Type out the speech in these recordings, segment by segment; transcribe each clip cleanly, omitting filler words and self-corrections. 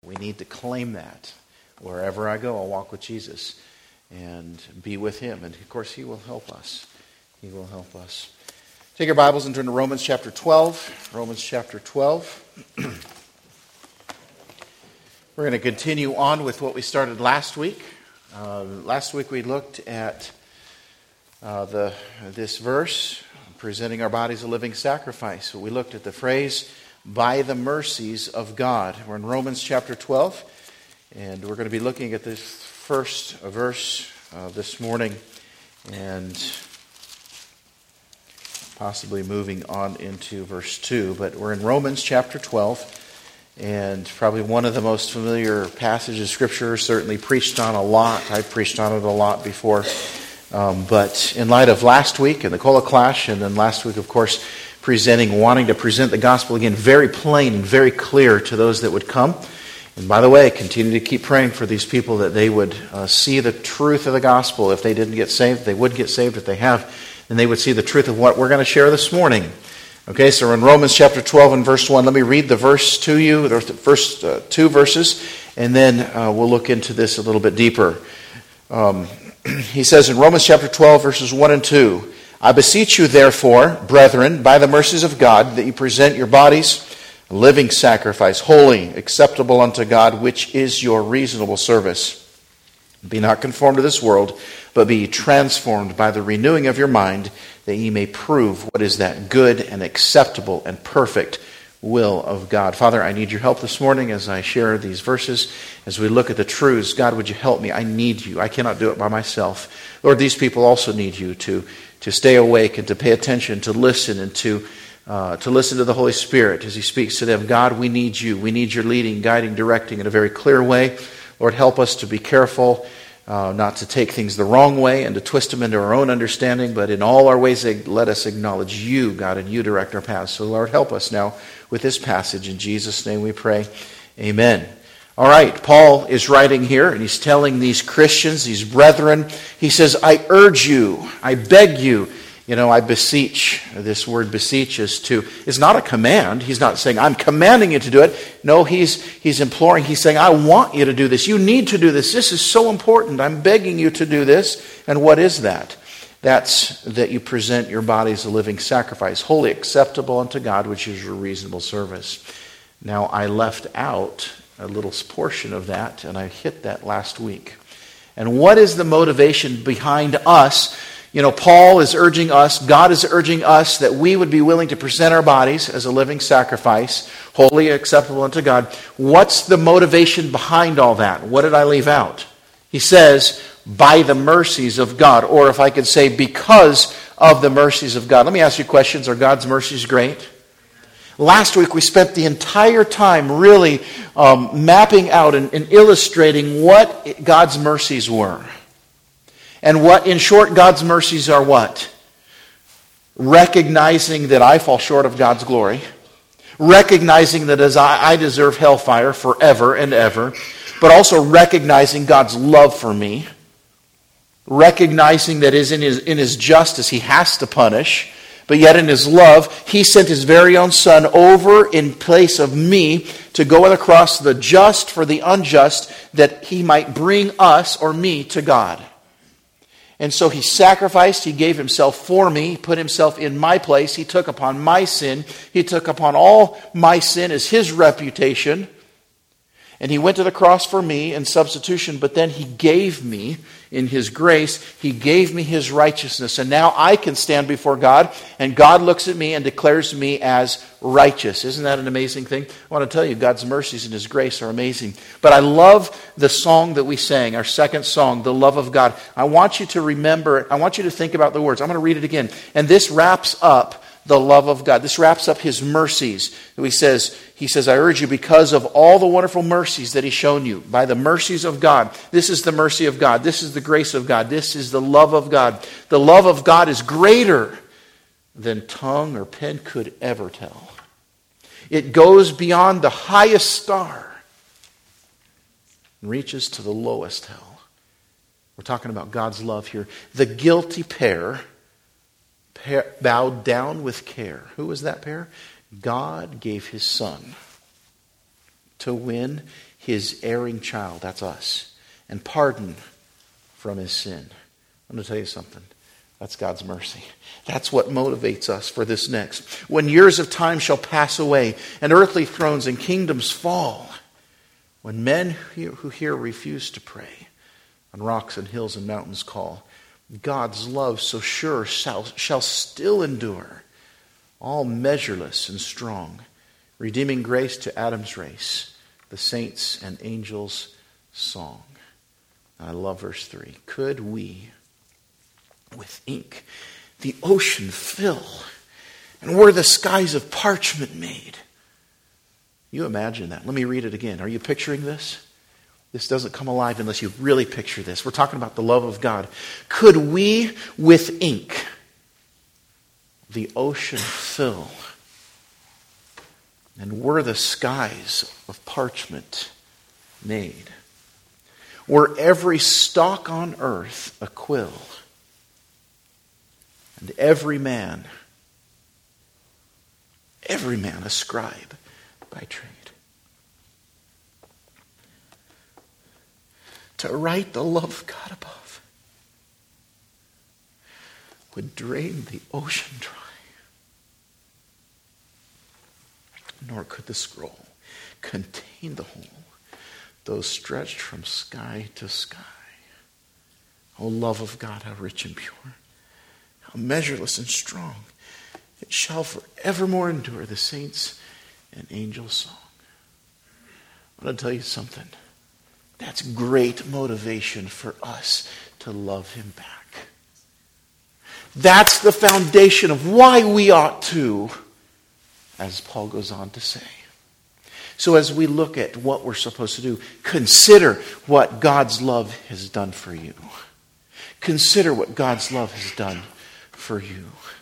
We need to claim that. Wherever I go, I'll walk with Jesus and be with Him. And of course, He will help us. He will help us. Take your Bibles and turn to Romans chapter 12. Romans chapter 12. We're going to continue on with what we started last week. Last week we looked at this verse, presenting our bodies a living sacrifice. So we looked at the phrase, by the mercies of God. We're in Romans chapter 12, and we're going to be looking at this first verse this morning, and possibly moving on into verse 2. But we're in Romans chapter 12, and probably one of the most familiar passages of Scripture, certainly preached on a lot. I've preached on it a lot before. But in light of last week and the Cola Clash, and then last week, of course, wanting to present the gospel again very plain and very clear to those that would come. And by the way, continue to keep praying for these people that they would see the truth of the gospel. If they didn't get saved, they would get saved. If they have, then they would see the truth of what we're going to share this morning. Okay, so we're in Romans chapter 12 and verse 1. Let me read the verse to you, the first two verses, and then we'll look into this a little bit deeper. He says in Romans chapter 12, verses 1 and 2, I beseech you, therefore, brethren, by the mercies of God, that you present your bodies a living sacrifice, holy, acceptable unto God, which is your reasonable service. Be not conformed to this world, but be transformed by the renewing of your mind, that ye may prove what is that good and acceptable and perfect will of God. Father, I need your help this morning as I share these verses, as we look at the truths. God, would you help me? I need you. I cannot do it by myself. Lord, these people also need you to stay awake and to pay attention, to listen, and to listen to the Holy Spirit as He speaks to them. God, we need you. We need your leading, guiding, directing in a very clear way. Lord, help us to be careful not to take things the wrong way and to twist them into our own understanding, but in all our ways, let us acknowledge you, God, and you direct our paths. So, Lord, help us now with this passage. In Jesus' name we pray. Amen. All right, Paul is writing here, and he's telling these Christians, these brethren, he says, I urge you, I beg you, I beseech. This word beseech is not a command. He's not saying, I'm commanding you to do it. No, he's imploring. He's saying, I want you to do this. You need to do this. This is so important. I'm begging you to do this. And what is that? That's that you present your body as a living sacrifice, wholly acceptable unto God, which is your reasonable service. Now, I left out a little portion of that, and I hit that last week. And what is the motivation behind us? Paul is urging us, God is urging us that we would be willing to present our bodies as a living sacrifice, wholly acceptable unto God. What's the motivation behind all that? What did I leave out? He says, by the mercies of God, or if I could say, because of the mercies of God. Let me ask you questions. Are God's mercies great? Last week we spent the entire time really mapping out and illustrating what God's mercies were. And what, in short, God's mercies are what? Recognizing that I fall short of God's glory. Recognizing that as I deserve hellfire forever and ever. But also recognizing God's love for me. Recognizing that in His justice He has to punish. But yet in His love, He sent His very own Son over in place of me to go on the cross, the just for the unjust, that He might bring us or me to God. And so He sacrificed, He gave Himself for me, He put Himself in my place, He took upon my sin, He took upon all my sin as His reputation, and He went to the cross for me in substitution, but then He gave me, in His grace, He gave me His righteousness, and now I can stand before God, and God looks at me and declares me as righteous. Isn't that an amazing thing? I want to tell you, God's mercies and His grace are amazing. But I love the song that we sang, our second song, The Love of God. I want you to remember, I want you to think about the words. I'm going to read it again. And this wraps up the love of God. This wraps up His mercies. He says, I urge you because of all the wonderful mercies that He's shown you. By the mercies of God. This is the mercy of God. This is the grace of God. This is the love of God. The love of God is greater than tongue or pen could ever tell. It goes beyond the highest star and reaches to the lowest hell. We're talking about God's love here. The guilty pair bowed down with care. Who was that pair? God gave His Son to win his erring child, that's us, and pardon from his sin. I'm going to tell you something. That's God's mercy. That's what motivates us for this next. When years of time shall pass away, and earthly thrones and kingdoms fall, when men who hear refuse to pray, on rocks and hills and mountains call, God's love so sure shall still endure, all measureless and strong, redeeming grace to Adam's race, the saints and angels' song. I love verse 3. Could we, with ink, the ocean fill, and were the skies of parchment made? You imagine that. Let me read it again. Are you picturing this? This doesn't come alive unless you really picture this. We're talking about the love of God. Could we, with ink, the ocean fill, and were the skies of parchment made? Were every stalk on earth a quill, and every man a scribe by trade? To write the love of God above would drain the ocean dry. Nor could the scroll contain the whole, though stretched from sky to sky. O love of God, how rich and pure, how measureless and strong, it shall forevermore endure, the saints and angels' song. I want to tell you something. That's great motivation for us to love him back. That's the foundation of why we ought to, as Paul goes on to say. So as we look at what we're supposed to do, consider what God's love has done for you. Consider what God's love has done for you.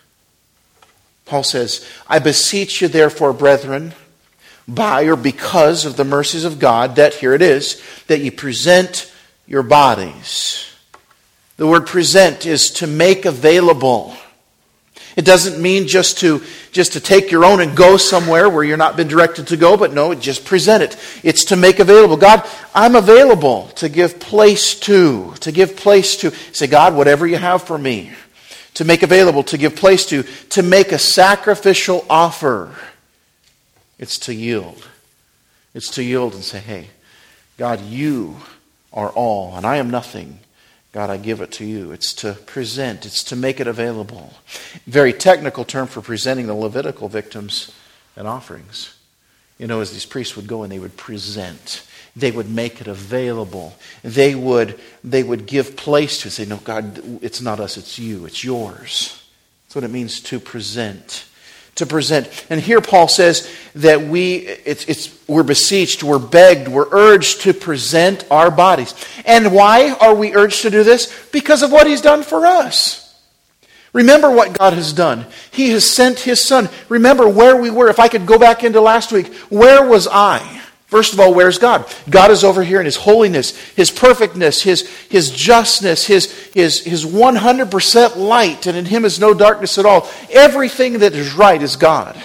Paul says, I beseech you therefore, brethren, by or because of the mercies of God, that, here it is, that you present your bodies. The word present is to make available. It doesn't mean just to take your own and go somewhere where you're not been directed to go, but no, just present it. It's to make available. God, I'm available to give place to. Say, God, whatever you have for me. To make available, to give place to make a sacrificial offer. It's to yield. It's to yield and say, hey, God, you are all, and I am nothing. God, I give it to you. It's to present. It's to make it available. Very technical term for presenting the Levitical victims and offerings. You know, as these priests would go and they would present. They would make it available. They would give place to it. Say, no, God, it's not us, it's you. It's yours. That's what it means to present. To present. And here Paul says that we're beseeched, we're begged, we're urged to present our bodies. And why are we urged to do this? Because of what he's done for us. Remember what God has done. He has sent his Son. Remember where we were. If I could go back into last week, where was I? First of all, where's God? God is over here in his holiness, his perfectness, his justness, his 100% light, and in him is no darkness at all. Everything that is right is God.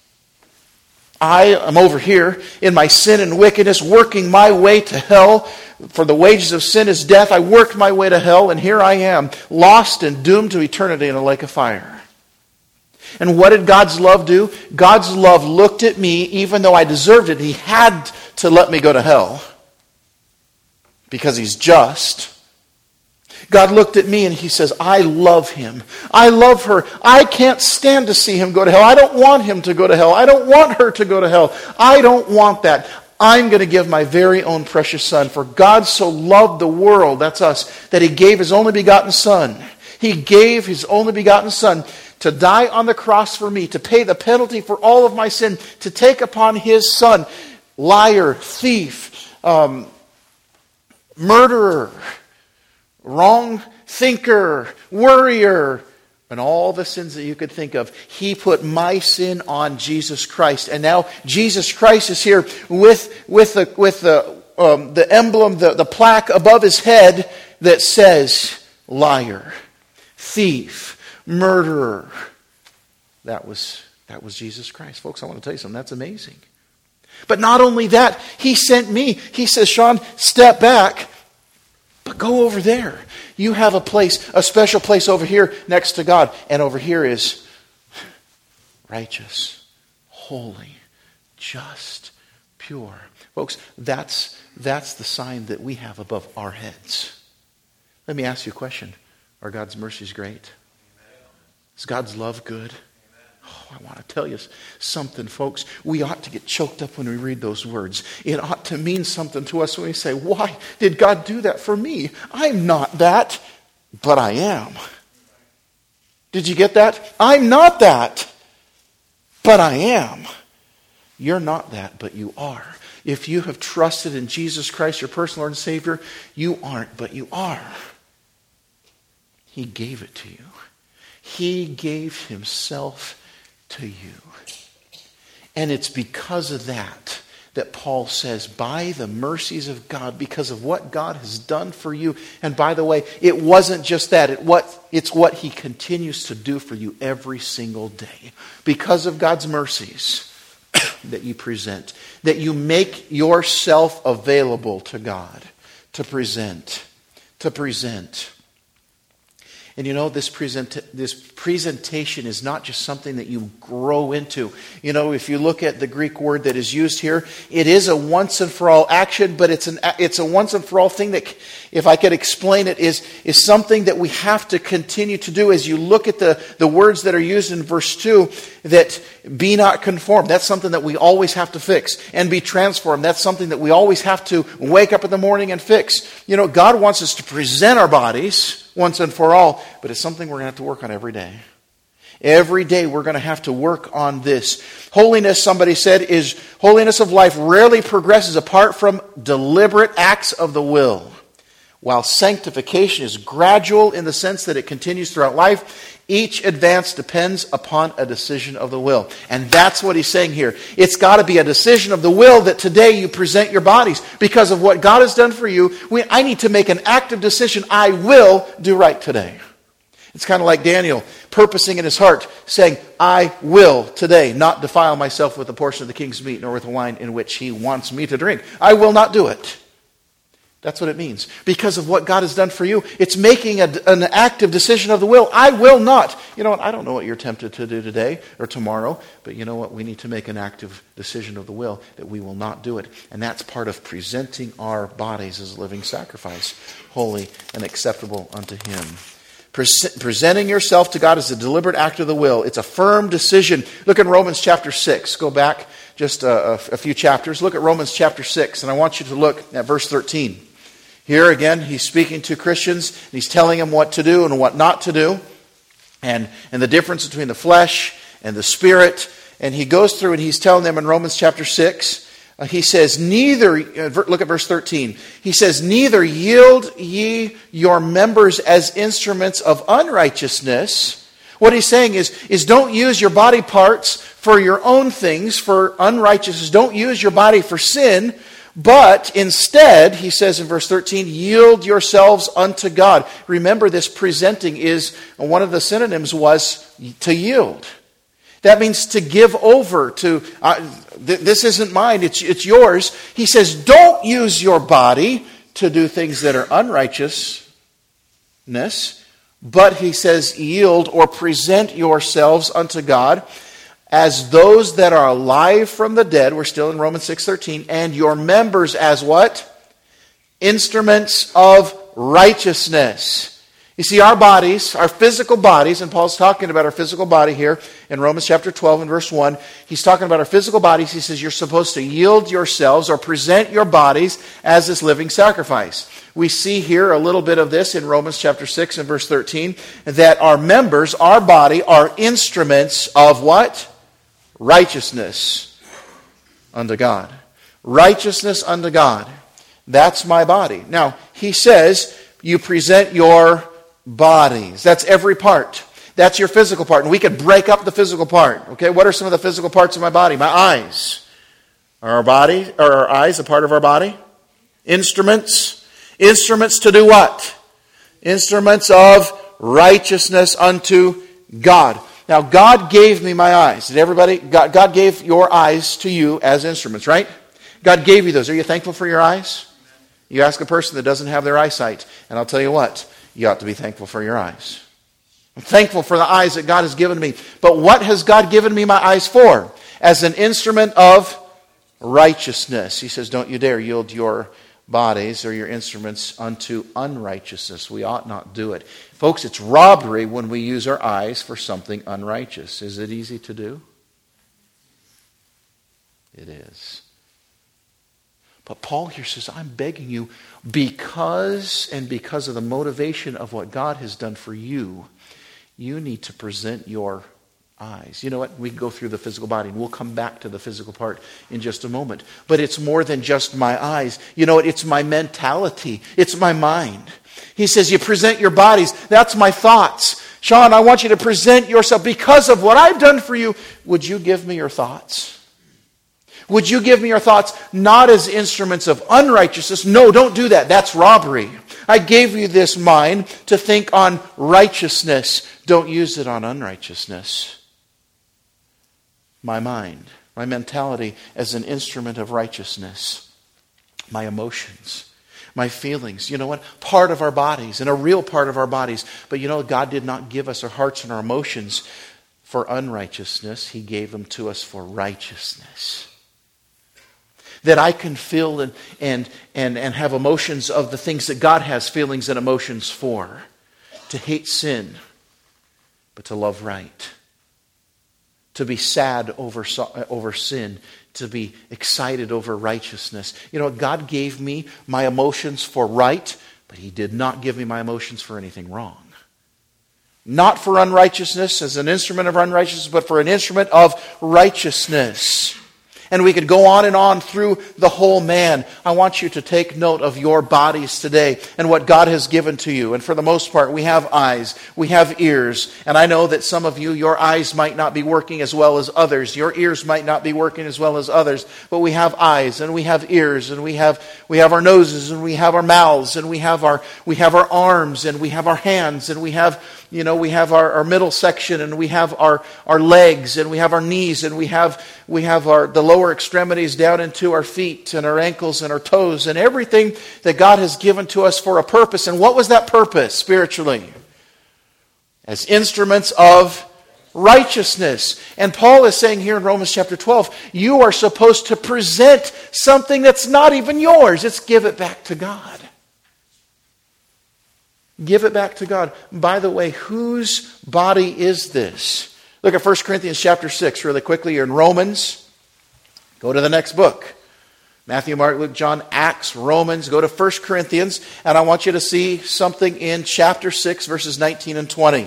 I am over here in my sin and wickedness, working my way to hell. For the wages of sin is death. I worked my way to hell, and here I am, lost and doomed to eternity in a lake of fire. And what did God's love do? God's love looked at me, even though I deserved it. He had to let me go to hell because he's just. God looked at me and he says, I love him. I love her. I can't stand to see him go to hell. I don't want him to go to hell. I don't want her to go to hell. I don't want that. I'm going to give my very own precious Son. For God so loved the world, that's us, that he gave his only begotten Son. He gave his only begotten Son to die on the cross for me, to pay the penalty for all of my sin, to take upon his Son, liar, thief, murderer, wrong thinker, worrier, and all the sins that you could think of. He put my sin on Jesus Christ. And now Jesus Christ is here with the emblem, the plaque above his head that says, liar, thief, murderer. That was Jesus Christ. Folks, I want to tell you something. That's amazing. But not only that, he sent me. He says, Sean, step back, but go over there. You have a place, a special place over here next to God. And over here is righteous, holy, just, pure. Folks, that's the sign that we have above our heads. Let me ask you a question. Are God's mercies great? Is God's love good? Oh, I want to tell you something, folks. We ought to get choked up when we read those words. It ought to mean something to us when we say, why did God do that for me? I'm not that, but I am. Did you get that? I'm not that, but I am. You're not that, but you are. If you have trusted in Jesus Christ, your personal Lord and Savior, you aren't, but you are. He gave it to you. He gave himself to you. And it's because of that Paul says, by the mercies of God, because of what God has done for you. And by the way, it wasn't just that. It's what he continues to do for you every single day. Because of God's mercies that you present, that you make yourself available to God to present. And you know, this presentation is not just something that you grow into. You know, if you look at the Greek word that is used here, it is a once and for all action, but it's a once and for all thing that, if I could explain it, is something that we have to continue to do. As you look at the words that are used in verse 2, that be not conformed, that's something that we always have to fix. And be transformed, that's something that we always have to wake up in the morning and fix. You know, God wants us to present our bodies once and for all, but it's something we're going to have to work on every day. Every day we're going to have to work on this. Holiness, somebody said, holiness of life rarely progresses apart from deliberate acts of the will, while sanctification is gradual in the sense that it continues throughout life. Each advance depends upon a decision of the will. And that's what he's saying here. It's got to be a decision of the will that today you present your bodies. Because of what God has done for you, I need to make an active decision. I will do right today. It's kind of like Daniel purposing in his heart, saying, I will today not defile myself with a portion of the king's meat, nor with the wine in which he wants me to drink. I will not do it. That's what it means. Because of what God has done for you, it's making an active decision of the will. I will not. You know what? I don't know what you're tempted to do today or tomorrow, but you know what? We need to make an active decision of the will that we will not do it. And that's part of presenting our bodies as a living sacrifice, holy and acceptable unto him. Presenting yourself to God is a deliberate act of the will. It's a firm decision. Look at Romans chapter 6. Go back just a few chapters. Look at Romans chapter 6, and I want you to look at verse 13. Here again, he's speaking to Christians, and he's telling them what to do and what not to do, and the difference between the flesh and the spirit. And he goes through and he's telling them in Romans chapter 6, he says, look at verse 13. He says, neither yield ye your members as instruments of unrighteousness. What he's saying is don't use your body parts for your own things, for unrighteousness. Don't use your body for sin. But instead, he says in verse 13, yield yourselves unto God. Remember, this presenting is, one of the synonyms was to yield. That means to give over to, this isn't mine, it's yours. He says, don't use your body to do things that are unrighteousness, but he says, yield or present yourselves unto God as those that are alive from the dead. We're still in Romans 6:13. And your members as what? Instruments of righteousness. You see, our bodies, our physical bodies, and Paul's talking about our physical body here in Romans chapter 12 and verse 1. He's talking about our physical bodies. He says you're supposed to yield yourselves or present your bodies as this living sacrifice. We see here a little bit of this in Romans chapter 6 and verse 13, that our members, our body, are instruments of what? Righteousness unto God. Righteousness unto God. That's my body. Now, he says you present your bodies. That's every part. That's your physical part. And we could break up the physical part. Okay, what are some of the physical parts of my body? My eyes. Are our eyes a part of our body? Instruments. Instruments to do what? Instruments of righteousness unto God. Now, God gave me my eyes. Did everybody? God gave your eyes to you as instruments, right? God gave you those. Are you thankful for your eyes? You ask a person that doesn't have their eyesight, and I'll tell you what, you ought to be thankful for your eyes. I'm thankful for the eyes that God has given me. But what has God given me my eyes for? As an instrument of righteousness. He says, don't you dare yield your bodies or your instruments unto unrighteousness. We ought not do it. Folks, it's robbery when we use our eyes for something unrighteous. Is it easy to do? It is. But Paul here says, I'm begging you, because of the motivation of what God has done for you, you need to present your eyes. You know what? We can go through the physical body, and we'll come back to the physical part in just a moment. But it's more than just my eyes. You know what? It's my mentality. It's my mind. He says, you present your bodies. That's my thoughts. Sean, I want you to present yourself. Because of what I've done for you, would you give me your thoughts? Would you give me your thoughts not as instruments of unrighteousness? No, don't do that. That's robbery. I gave you this mind to think on righteousness. Don't use it on unrighteousness. My mind, my mentality as an instrument of righteousness. My emotions, my feelings. You know what? Part of our bodies, and a real part of our bodies. But you know, God did not give us our hearts and our emotions for unrighteousness. He gave them to us for righteousness. That I can feel and have emotions of the things that God has feelings and emotions for. To hate sin, but to love right. To be sad over sin, to be excited over righteousness. You know, God gave me my emotions for right, but He did not give me my emotions for anything wrong. Not for unrighteousness as an instrument of unrighteousness, but for an instrument of righteousness. And we could go on through the whole man. I want you to take note of your bodies today and what God has given to you. And for the most part, we have eyes, we have ears. And I know that some of you, your eyes might not be working as well as others. Your ears might not be working as well as others. But we have eyes and we have ears and we have our noses and we have our mouths and we have our arms and we have our hands and we have our middle section and we have our legs and we have our knees and we have the lower extremities down into our feet and our ankles and our toes and everything that God has given to us for a purpose. And what was that purpose spiritually? As instruments of righteousness. And Paul is saying here in Romans chapter 12, you are supposed to present something that's not even yours. It's give it back to God. Give it back to God. By the way, whose body is this? Look at 1 Corinthians chapter 6 really quickly. You're in Romans. Go to the next book. Matthew, Mark, Luke, John, Acts, Romans. Go to 1 Corinthians. And I want you to see something in chapter 6, verses 19 and 20.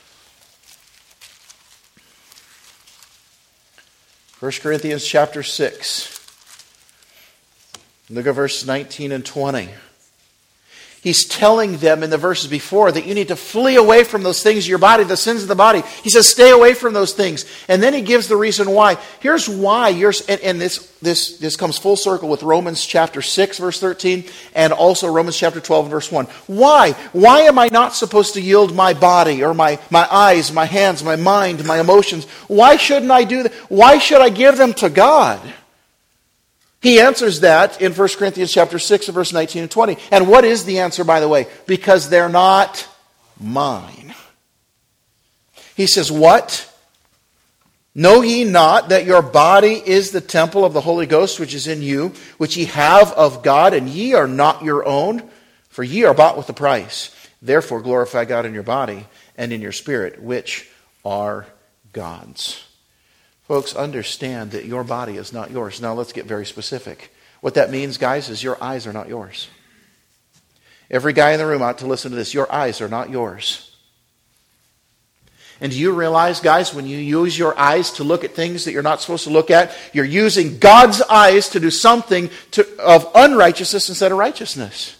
1 Corinthians chapter 6. Look at verse 19 and 20. He's telling them in the verses before that you need to flee away from those things of your body, the sins of the body. He says, stay away from those things. And then he gives the reason why. Here's why. And this comes full circle with Romans chapter 6, verse 13, and also Romans chapter 12, verse 1. Why? Why am I not supposed to yield my body or my eyes, my hands, my mind, my emotions? Why shouldn't I do that? Why should I give them to God? He answers that in 1 Corinthians chapter 6, verse 19 and 20. And what is the answer, by the way? Because they're not mine. He says, what? Know ye not that your body is the temple of the Holy Ghost, which is in you, which ye have of God, and ye are not your own? For ye are bought with a price. Therefore glorify God in your body and in your spirit, which are God's. Folks, understand that your body is not yours. Now let's get very specific. What that means, guys, is your eyes are not yours. Every guy in the room ought to listen to this. Your eyes are not yours. And do you realize, guys, when you use your eyes to look at things that you're not supposed to look at, you're using God's eyes to do something of unrighteousness instead of righteousness?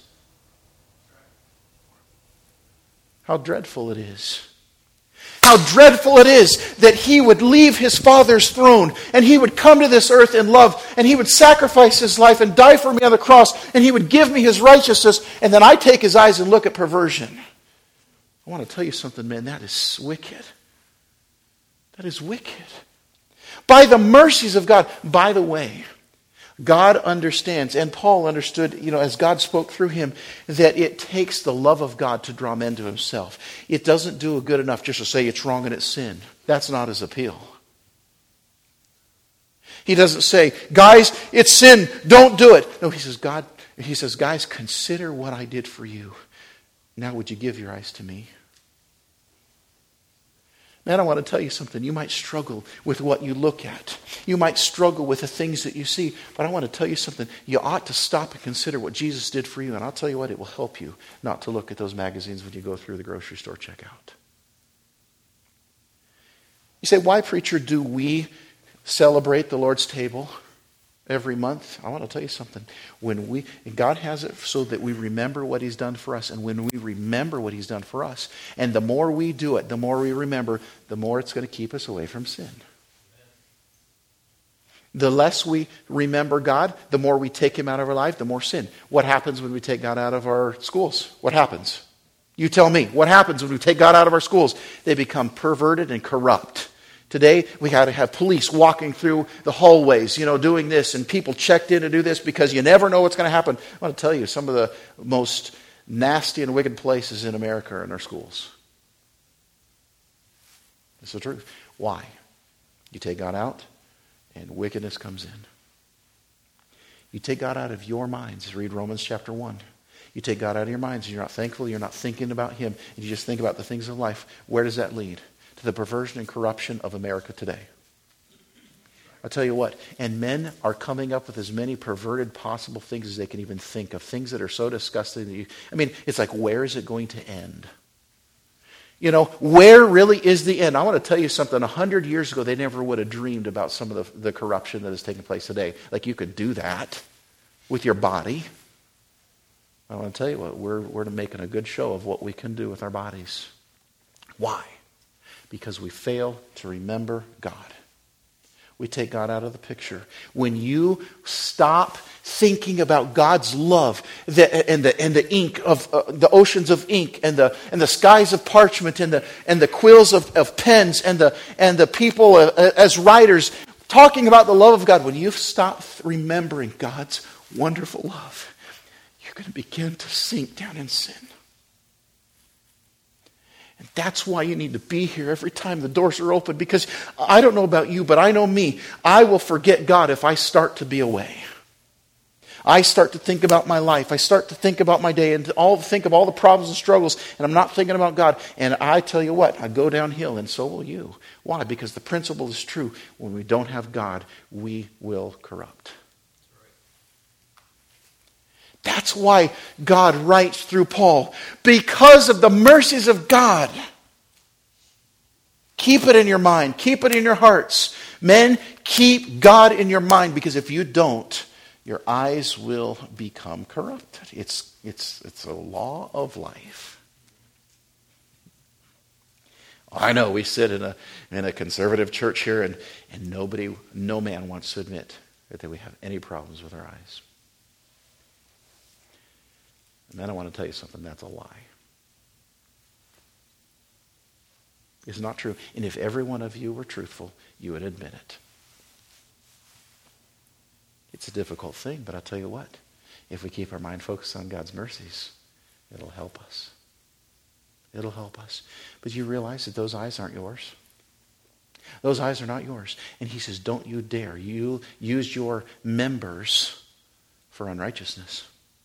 How dreadful it is. How dreadful it is that He would leave His Father's throne and He would come to this earth in love and He would sacrifice His life and die for me on the cross and He would give me His righteousness, and then I take His eyes and look at perversion. I want to tell you something, man, that is wicked. That is wicked. By the mercies of God. By the way, God understands, and Paul understood, as God spoke through him, that it takes the love of God to draw men to himself. It doesn't do a good enough just to say it's wrong and it's sin. That's not his appeal. He doesn't say, guys, it's sin, don't do it. No, he says, guys, consider what I did for you. Now would you give your eyes to me? Man, I want to tell you something. You might struggle with what you look at. You might struggle with the things that you see. But I want to tell you something. You ought to stop and consider what Jesus did for you. And I'll tell you what, it will help you not to look at those magazines when you go through the grocery store checkout. You say, why, preacher, do we celebrate the Lord's table every month? I want to tell you something. God has it so that we remember what He's done for us. And when we remember what He's done for us, and the more we do it, the more we remember, the more it's going to keep us away from sin. The less we remember God, the more we take Him out of our life, the more sin. What happens when we take God out of our schools? What happens? You tell me. What happens when we take God out of our schools? They become perverted and corrupt. Today, we got to have police walking through the hallways, doing this, and people checked in to do this because you never know what's going to happen. I want to tell you, some of the most nasty and wicked places in America are in our schools. It's the truth. Why? You take God out, and wickedness comes in. You take God out of your minds. Read Romans chapter 1. You take God out of your minds, and you're not thankful, you're not thinking about Him, and you just think about the things of life. Where does that lead? To the perversion and corruption of America today. I'll tell you what, and men are coming up with as many perverted possible things as they can even think of, things that are so disgusting that it's like, where is it going to end? Where really is the end? I want to tell you something. 100 years ago, they never would have dreamed about some of the corruption that is taking place today. Like, you could do that with your body. I want to tell you what, we're making a good show of what we can do with our bodies. Why? Because we fail to remember God. We take God out of the picture. When you stop thinking about God's love and the ink of the oceans of ink and the skies of parchment and the quills of pens and the people as writers talking about the love of God, when you stop remembering God's wonderful love, you're going to begin to sink down in sin. And that's why you need to be here every time the doors are open, because I don't know about you, but I know me. I will forget God if I start to be away. I start to think about my life. I start to think about my day and think of all the problems and struggles, and I'm not thinking about God. And I tell you what, I go downhill, and so will you. Why? Because the principle is true. When we don't have God, we will corrupt. That's why God writes through Paul, because of the mercies of God. Keep it in your mind. Keep it in your hearts. Men, keep God in your mind, because if you don't, your eyes will become corrupted. It's a law of life. I know we sit in a conservative church here, and no man wants to admit that we have any problems with our eyes. And then I want to tell you something, that's a lie. It's not true. And if every one of you were truthful, you would admit it. It's a difficult thing, but I'll tell you what. If we keep our mind focused on God's mercies, it'll help us. It'll help us. But you realize that those eyes aren't yours. Those eyes are not yours. And He says, don't you dare. You use your members for unrighteousness.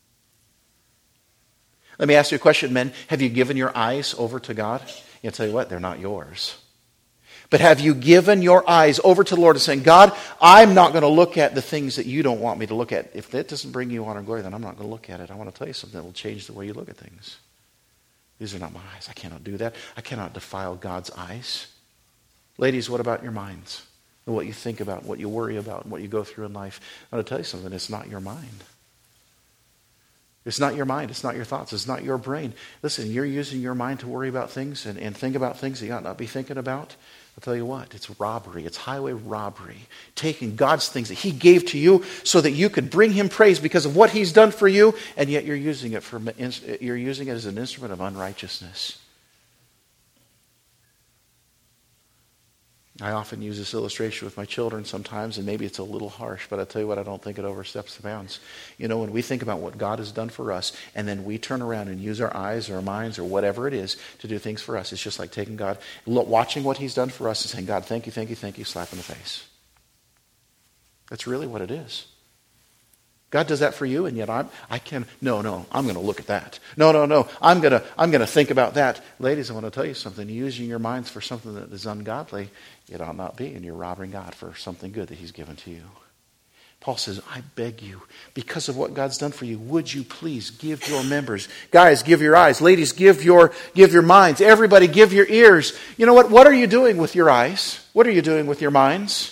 Let me ask you a question, men. Have you given your eyes over to God? I'll tell you what, they're not yours. But have you given your eyes over to the Lord and saying, God, I'm not going to look at the things that you don't want me to look at. If that doesn't bring you honor and glory, then I'm not going to look at it. I want to tell you something that will change the way you look at things. These are not my eyes. I cannot do that. I cannot defile God's eyes. Ladies, what about your minds? And what you think about, what you worry about, and what you go through in life. I want to tell you something. It's not your mind. It's not your mind. It's not your thoughts. It's not your brain. Listen, you're using your mind to worry about things and think about things that you ought not be thinking about. I'll tell you what, it's robbery. It's highway robbery. Taking God's things that He gave to you so that you could bring Him praise because of what He's done for you, and yet you're using it as an instrument of unrighteousness. I often use this illustration with my children sometimes, and maybe it's a little harsh, but I tell you what, I don't think it oversteps the bounds. You know, when we think about what God has done for us, and then we turn around and use our eyes or our minds or whatever it is to do things for us, it's just like taking God, watching what He's done for us and saying, God, thank you, thank you, thank you, slap in the face. That's really what it is. God does that for you, and yet I'm going to look at that. No, I'm going to think about that. Ladies, I want to tell you something. Using your minds for something that is ungodly, it ought not be, and you're robbing God for something good that He's given to you. Paul says, I beg you, because of what God's done for you, would you please give your members. Guys, give your eyes. Ladies, give your minds. Everybody, give your ears. You know what? What are you doing with your eyes? What are you doing with your minds?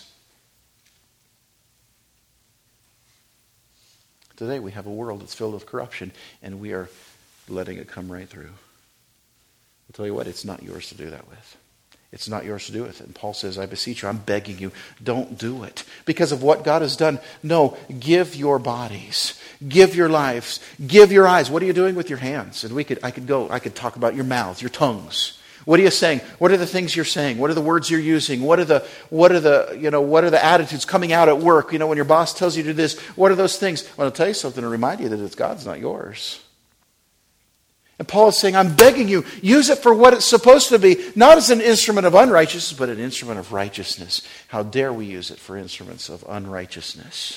Today we have a world that's filled with corruption, and we are letting it come right through. I'll tell you what, it's not yours to do that with. It's not yours to do with it. And Paul says, I beseech you, I'm begging you, don't do it. Because of what God has done, no, give your bodies, give your lives, give your eyes. What are you doing with your hands? And I could talk about your mouths, your tongues. What are you saying? What are the things you're saying? What are the words you're using? What are the attitudes coming out at work? You know, when your boss tells you to do this, what are those things? I want to tell you something to remind you that it's God's, not yours. And Paul is saying, I'm begging you, use it for what it's supposed to be, not as an instrument of unrighteousness, but an instrument of righteousness. How dare we use it for instruments of unrighteousness?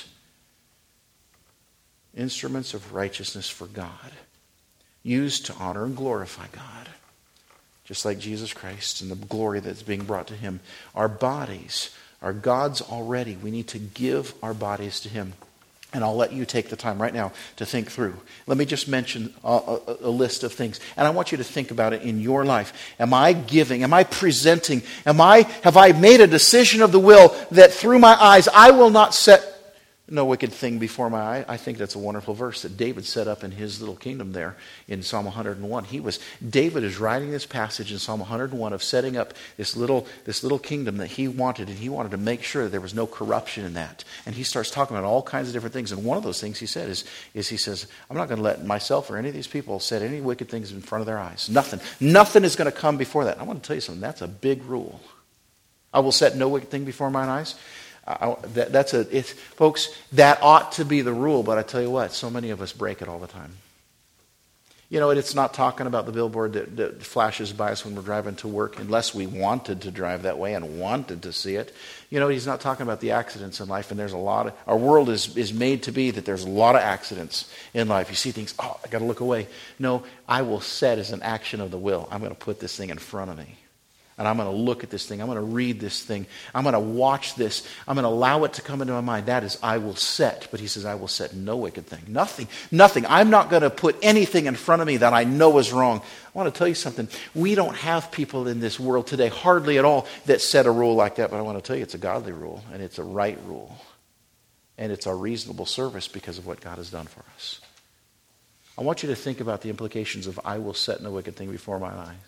Instruments of righteousness for God, used to honor and glorify God. Just like Jesus Christ and the glory that's being brought to Him. Our bodies are God's already. We need to give our bodies to Him. And I'll let you take the time right now to think through. Let me just mention a list of things. And I want you to think about it in your life. Am I giving? Am I presenting? Have I made a decision of the will that through my eyes I will not set no wicked thing before my eye? I think that's a wonderful verse that David set up in his little kingdom there in Psalm 101. David is writing this passage in Psalm 101 of setting up this little kingdom that he wanted, and he wanted to make sure that there was no corruption in that. And he starts talking about all kinds of different things. And one of those things he said is he says, I'm not going to let myself or any of these people set any wicked things in front of their eyes. Nothing is going to come before that. I want to tell you something. That's a big rule. I will set no wicked thing before mine eyes. Folks, that ought to be the rule, but I tell you what, so many of us break it all the time. You know, it's not talking about the billboard that flashes by us when we're driving to work, unless we wanted to drive that way and wanted to see it. You know, he's not talking about the accidents in life, and there's a lot of, our world is made to be that there's a lot of accidents in life. You see things, I got to look away. No, I will set as an action of the will. I'm going to put this thing in front of me. And I'm going to look at this thing. I'm going to read this thing. I'm going to watch this. I'm going to allow it to come into my mind. That is, I will set. But he says, I will set no wicked thing. Nothing. I'm not going to put anything in front of me that I know is wrong. I want to tell you something. We don't have people in this world today, hardly at all, that set a rule like that. But I want to tell you, it's a godly rule. And it's a right rule. And it's our reasonable service because of what God has done for us. I want you to think about the implications of I will set no wicked thing before my eyes.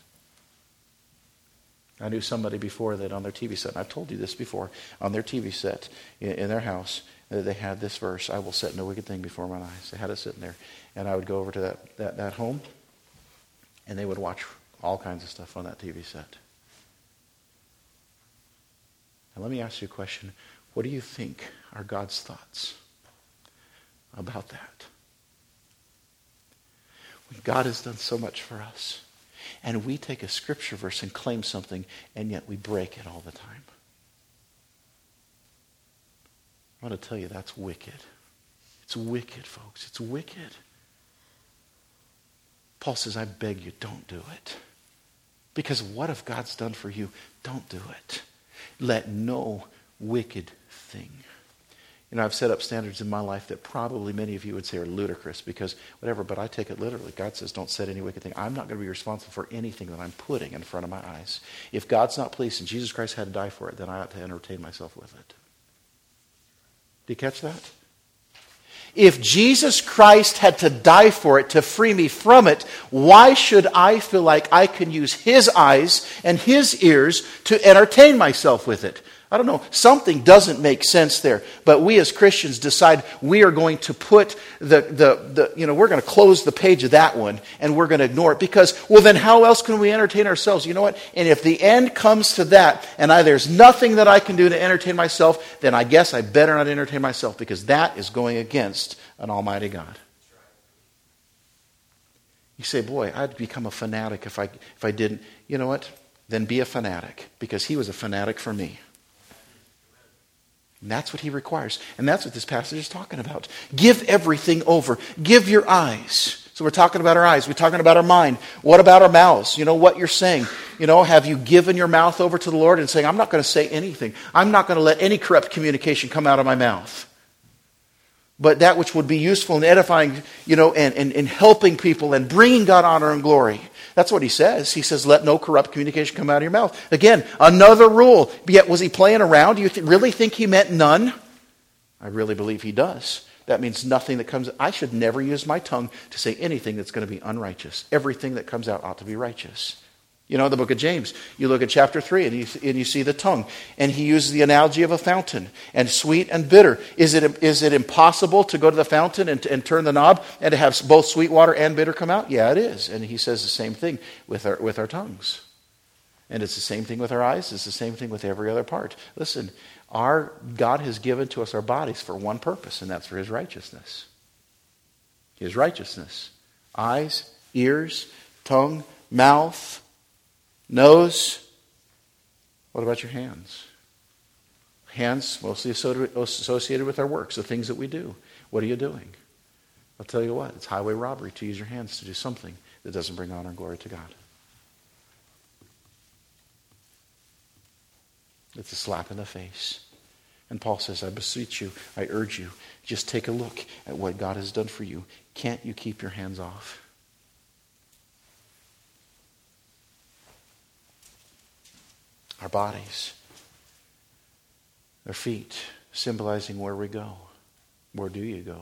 I knew somebody before that on their TV set, and I've told you this before, on their TV set in their house, they had this verse, I will set no wicked thing before mine eyes. They had it sitting there. And I would go over to that home, and they would watch all kinds of stuff on that TV set. And let me ask you a question. What do you think are God's thoughts about that? When God has done so much for us, and we take a scripture verse and claim something, and yet we break it all the time. I want to tell you that's wicked. It's wicked, folks. It's wicked. Paul says, I beg you, don't do it. Because what if God's done for you? Don't do it. Let no wicked thing. You know, I've set up standards in my life that probably many of you would say are ludicrous because whatever, but I take it literally. God says don't set any wicked thing. I'm not going to be responsible for anything that I'm putting in front of my eyes. If God's not pleased and Jesus Christ had to die for it, then I ought to entertain myself with it. Do you catch that? If Jesus Christ had to die for it to free me from it, why should I feel like I can use His eyes and His ears to entertain myself with it? I don't know. Something doesn't make sense there. But we as Christians decide we are going to put we're going to close the page of that one and we're going to ignore it because, well, then how else can we entertain ourselves? You know what? And if the end comes to that and there's nothing that I can do to entertain myself, then I guess I better not entertain myself because that is going against an almighty God. You say, boy, I'd become a fanatic if I didn't. You know what? Then be a fanatic because he was a fanatic for me. And that's what he requires. And that's what this passage is talking about. Give everything over. Give your eyes. So we're talking about our eyes. We're talking about our mind. What about our mouths? You know what you're saying. Have you given your mouth over to the Lord and saying, I'm not going to say anything. I'm not going to let any corrupt communication come out of my mouth. But that which would be useful and edifying, and helping people and bringing God honor and glory. That's what he says. He says, let no corrupt communication come out of your mouth. Again, another rule. Yet, was he playing around? Do you really think he meant none? I really believe he does. That means nothing that comes. I should never use my tongue to say anything that's going to be unrighteous. Everything that comes out ought to be righteous. The book of James, you look at chapter 3 and you see the tongue. And he uses the analogy of a fountain and sweet and bitter. Is it impossible to go to the fountain and turn the knob and to have both sweet water and bitter come out? Yeah, it is. And he says the same thing with our tongues. And it's the same thing with our eyes. It's the same thing with every other part. Listen, our God has given to us our bodies for one purpose, and that's for his righteousness. His righteousness. Eyes, ears, tongue, mouth, nose. What about your hands? Hands mostly associated with our works, the things that we do. What are you doing? I'll tell you what, it's highway robbery to use your hands to do something that doesn't bring honor and glory to God. It's a slap in the face. And Paul says, I beseech you, I urge you, just take a look at what God has done for you. Can't you keep your hands off? Our bodies, our feet, symbolizing where we go. Where do you go?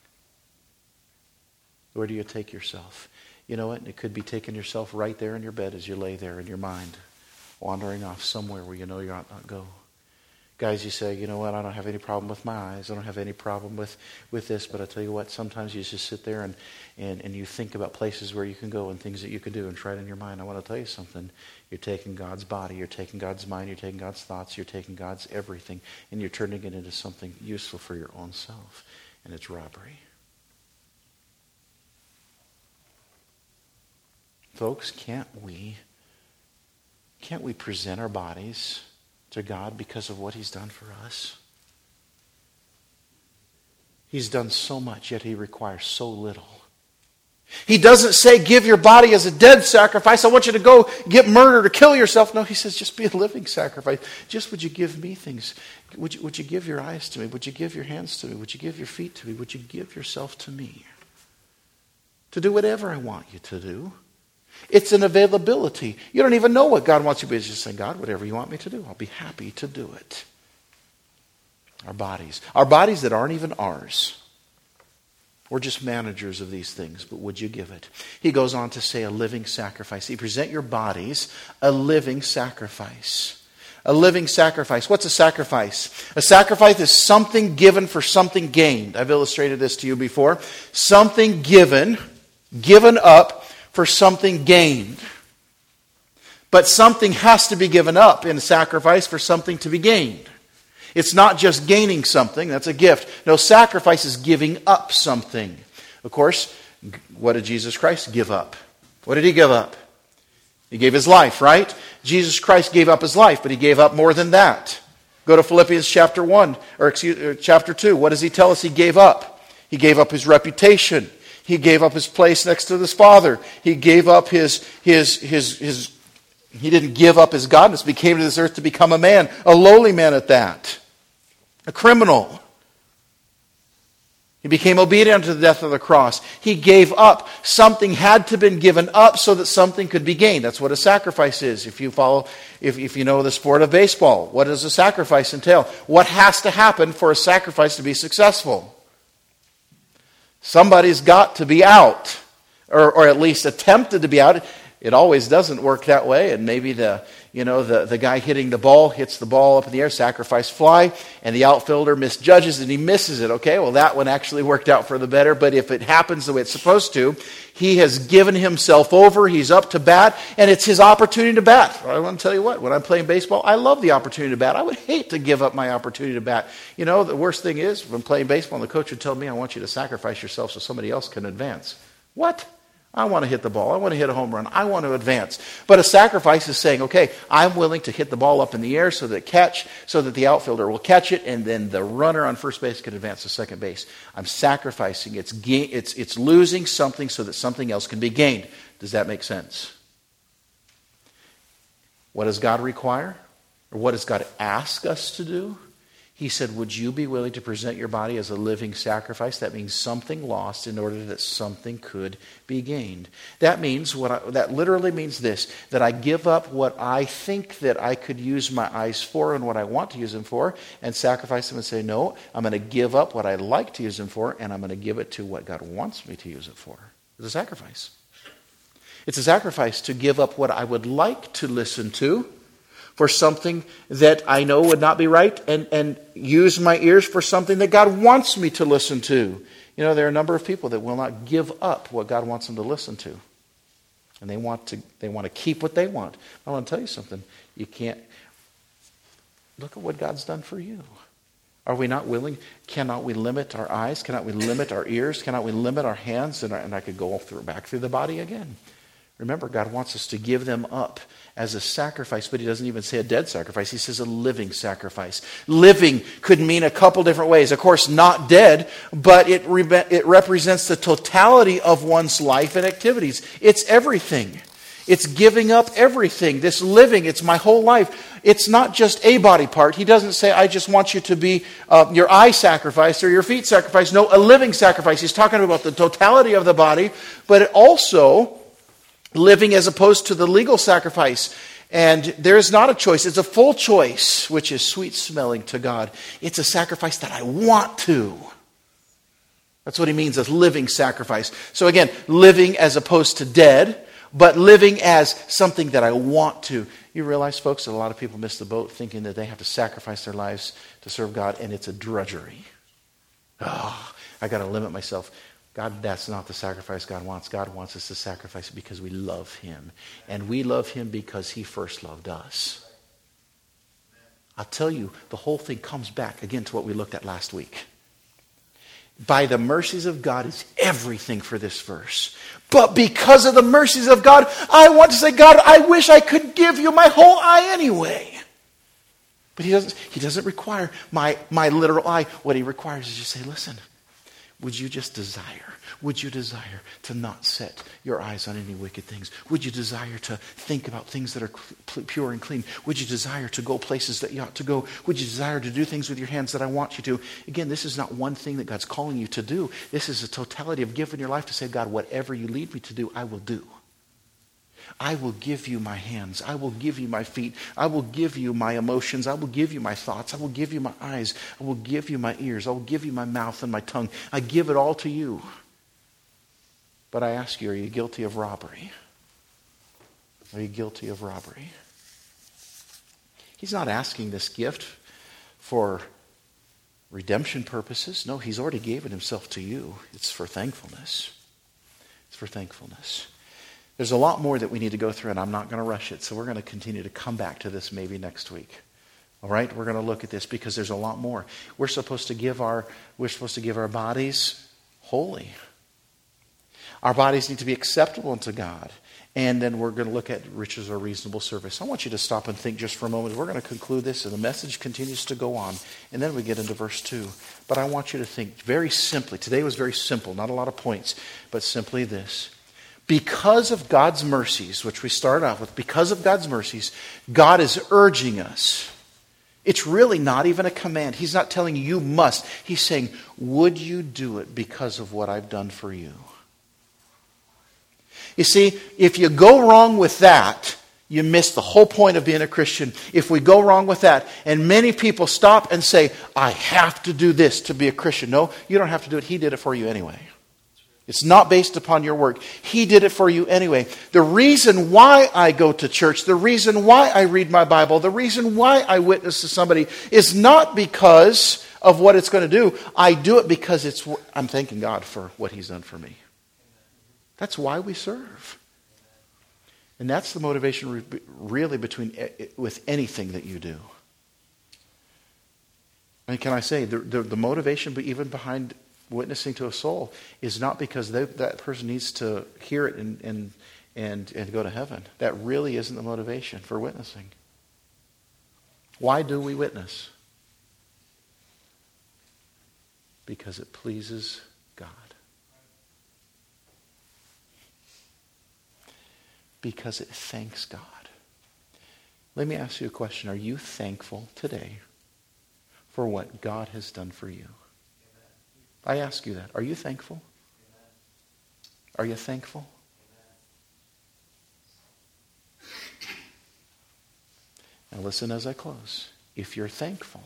Where do you take yourself? You know what? It could be taking yourself right there in your bed as you lay there in your mind, wandering off somewhere where you know you ought not go. Guys, you say, you know what, I don't have any problem with my eyes. I don't have any problem with this. But I tell you what, sometimes you just sit there and you think about places where you can go and things that you can do and try it in your mind. I want to tell you something. You're taking God's body. You're taking God's mind. You're taking God's thoughts. You're taking God's everything. And you're turning it into something useful for your own self. And it's robbery. Folks, can't we present our bodies to God because of what he's done for us? He's done so much, yet he requires so little. He doesn't say, give your body as a dead sacrifice. I want you to go get murdered or kill yourself. No, he says, just be a living sacrifice. Just would you give me things? Would you give your eyes to me? Would you give your hands to me? Would you give your feet to me? Would you give yourself to me? To do whatever I want you to do. It's an availability. You don't even know what God wants you to be. Just saying, God, whatever you want me to do, I'll be happy to do it. Our bodies that aren't even ours. We're just managers of these things, but would you give it? He goes on to say a living sacrifice. He present your bodies a living sacrifice. A living sacrifice. What's a sacrifice? A sacrifice is something given for something gained. I've illustrated this to you before. Something given up for something gained. But something has to be given up in a sacrifice for something to be gained. It's not just gaining something, that's a gift. No, sacrifice is giving up something. Of course, what did Jesus Christ give up? What did he give up? He gave his life, right? Jesus Christ gave up his life, but he gave up more than that. Go to Philippians chapter 2. What does he tell us he gave up? He gave up his reputation. He gave up his place next to his Father. He gave up he didn't give up his godness, but he came to this earth to become a man, a lowly man at that. A criminal. He became obedient to the death of the cross. He gave up. Something had to be given up so that something could be gained. That's what a sacrifice is. If you know the sport of baseball, what does a sacrifice entail? What has to happen for a sacrifice to be successful? Somebody's got to be out, or at least attempted to be out. it always doesn't work that way, and maybe the guy hitting the ball hits the ball up in the air, sacrifice fly, and the outfielder misjudges and he misses it. Okay, well, that one actually worked out for the better, but if it happens the way it's supposed to, he has given himself over, he's up to bat, and it's his opportunity to bat. I want to tell you what, when I'm playing baseball, I love the opportunity to bat. I would hate to give up my opportunity to bat. You know, the worst thing is, when playing baseball, the coach would tell me, I want you to sacrifice yourself so somebody else can advance. What? I want to hit the ball. I want to hit a home run. I want to advance. But a sacrifice is saying, okay, I'm willing to hit the ball up in the air so that the outfielder will catch it, and then the runner on first base can advance to second base. I'm sacrificing. It's losing something so that something else can be gained. Does that make sense? What does God require? Or what does God ask us to do? He said, would you be willing to present your body as a living sacrifice? That means something lost in order that something could be gained. That means that literally means this, that I give up what I think that I could use my eyes for and what I want to use them for, and sacrifice them and say, no, I'm going to give up what I like to use them for, and I'm going to give it to what God wants me to use it for. It's a sacrifice. It's a sacrifice to give up what I would like to listen to for something that I know would not be right, and use my ears for something that God wants me to listen to. You know, there are a number of people that will not give up what God wants them to listen to. And they want to keep what they want. I want to tell you something. You can't. Look at what God's done for you. Are we not willing? Cannot we limit our eyes? Cannot we limit our ears? Cannot we limit our hands? And I could go back through the body again. Remember, God wants us to give them up as a sacrifice, but he doesn't even say a dead sacrifice. He says a living sacrifice. Living could mean a couple different ways. Of course, not dead, but it represents the totality of one's life and activities. It's everything. It's giving up everything. This living, it's my whole life. It's not just a body part. He doesn't say, I just want you to be your eye sacrifice or your feet sacrifice. No, a living sacrifice. He's talking about the totality of the body, but it also living as opposed to the legal sacrifice. And there is not a choice. It's a full choice, which is sweet smelling to God. It's a sacrifice that I want to. That's what he means as living sacrifice. So again, living as opposed to dead, but living as something that I want to. You realize, folks, that a lot of people miss the boat thinking that they have to sacrifice their lives to serve God, and it's a drudgery. Oh, I got to limit myself. God, that's not the sacrifice God wants. God wants us to sacrifice because we love him. And we love him because he first loved us. I'll tell you, the whole thing comes back again to what we looked at last week. By the mercies of God is everything for this verse. But because of the mercies of God, I want to say, God, I wish I could give you my whole eye anyway. But he doesn't require my literal eye. What he requires is you say, listen, would you just desire? Would you desire to not set your eyes on any wicked things? Would you desire to think about things that are pure and clean? Would you desire to go places that you ought to go? Would you desire to do things with your hands that I want you to? Again, this is not one thing that God's calling you to do. This is a totality of giving your life to say, God, whatever you lead me to do, I will do. I will give you my hands. I will give you my feet. I will give you my emotions. I will give you my thoughts. I will give you my eyes. I will give you my ears. I will give you my mouth and my tongue. I give it all to you. But I ask you, are you guilty of robbery? Are you guilty of robbery? He's not asking this gift for redemption purposes. No, he's already given himself to you. It's for thankfulness. It's for thankfulness. There's a lot more that we need to go through, and I'm not going to rush it. So we're going to continue to come back to this maybe next week. All right? We're going to look at this because there's a lot more. We're supposed to give our bodies wholly. Our bodies need to be acceptable unto God. And then we're going to look at riches or reasonable service. I want you to stop and think just for a moment. We're going to conclude this, and the message continues to go on. And then we get into verse 2. But I want you to think very simply. Today was very simple, not a lot of points, but simply this. Because of God's mercies, which we started off with, because of God's mercies, God is urging us. It's really not even a command. He's not telling you must. He's saying, would you do it because of what I've done for you? You see, if you go wrong with that, you miss the whole point of being a Christian. If we go wrong with that, and many people stop and say, I have to do this to be a Christian. No, you don't have to do it. He did it for you anyway. It's not based upon your work. He did it for you anyway. The reason why I go to church, the reason why I read my Bible, the reason why I witness to somebody is not because of what it's going to do. I do it because I'm thanking God for what He's done for me. That's why we serve. And that's the motivation really with anything that you do. And can I say, the motivation even behind witnessing to a soul is not because that person needs to hear it and go to heaven. That really isn't the motivation for witnessing. Why do we witness? Because it pleases God. Because it thanks God. Let me ask you a question. Are you thankful today for what God has done for you? I ask you that. Are you thankful? Are you thankful? Now listen as I close. If you're thankful,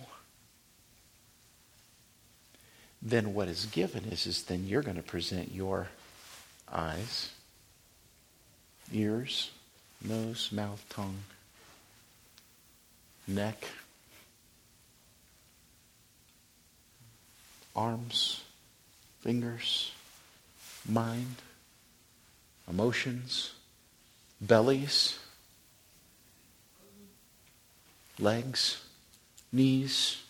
then what is given is then you're going to present your eyes, ears, nose, mouth, tongue, neck, arms, fingers, mind, emotions, bellies, legs, knees,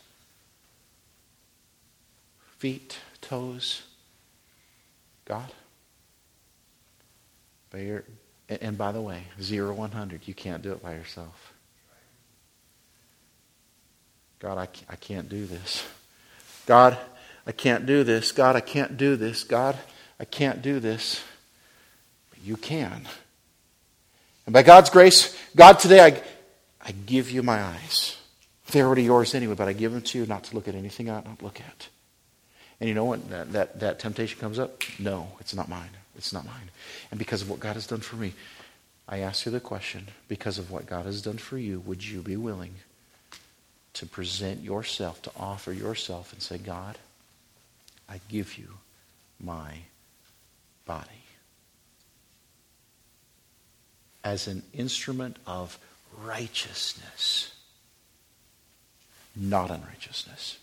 feet, toes, God. And by the way, 0-100, you can't do it by yourself. God, I can't do this. God, I can't do this. God, I can't do this. God, I can't do this. But you can. And by God's grace, God, today I give you my eyes. They're already yours anyway, but I give them to you not to look at anything I ought not look at. And you know what? That temptation comes up? No, it's not mine. It's not mine. And because of what God has done for me, I ask you the question, because of what God has done for you, would you be willing to present yourself, to offer yourself and say, God, I give you my body as an instrument of righteousness, not unrighteousness.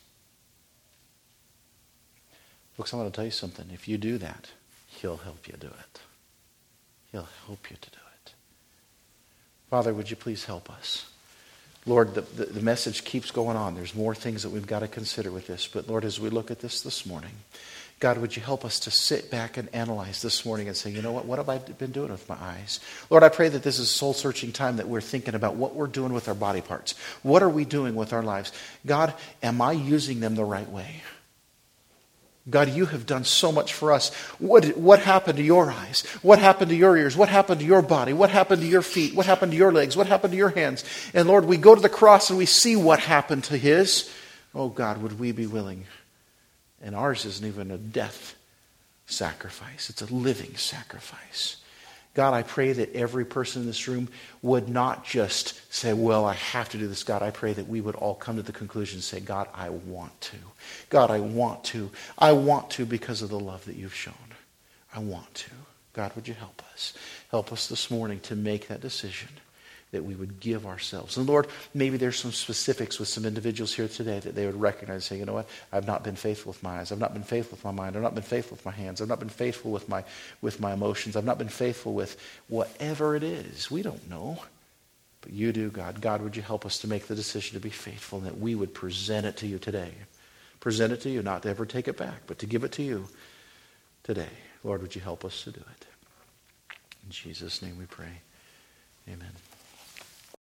Folks, I want to tell you something. If you do that, He'll help you do it. He'll help you to do it. Father, would you please help us? Lord, the message keeps going on. There's more things that we've got to consider with this. But Lord, as we look at this morning, God, would you help us to sit back and analyze this morning and say, you know what have I been doing with my eyes? Lord, I pray that this is a soul-searching time that we're thinking about what we're doing with our body parts. What are we doing with our lives? God, am I using them the right way? God, you have done so much for us. What happened to your eyes? What happened to your ears? What happened to your body? What happened to your feet? What happened to your legs? What happened to your hands? And Lord, we go to the cross and we see what happened to His. Oh God, would we be willing? And ours isn't even a death sacrifice. It's a living sacrifice. God, I pray that every person in this room would not just say, well, I have to do this. God, I pray that we would all come to the conclusion and say, God, I want to. God, I want to. I want to because of the love that you've shown. I want to. God, would you help us? Help us this morning to make that decision that we would give ourselves. And Lord, maybe there's some specifics with some individuals here today that they would recognize and say, you know what? I've not been faithful with my eyes. I've not been faithful with my mind. I've not been faithful with my hands. I've not been faithful with my emotions. I've not been faithful with whatever it is. We don't know. But you do, God. God, would you help us to make the decision to be faithful and that we would present it to you today. Present it to you, not to ever take it back, but to give it to you today. Lord, would you help us to do it? In Jesus' name we pray. Amen.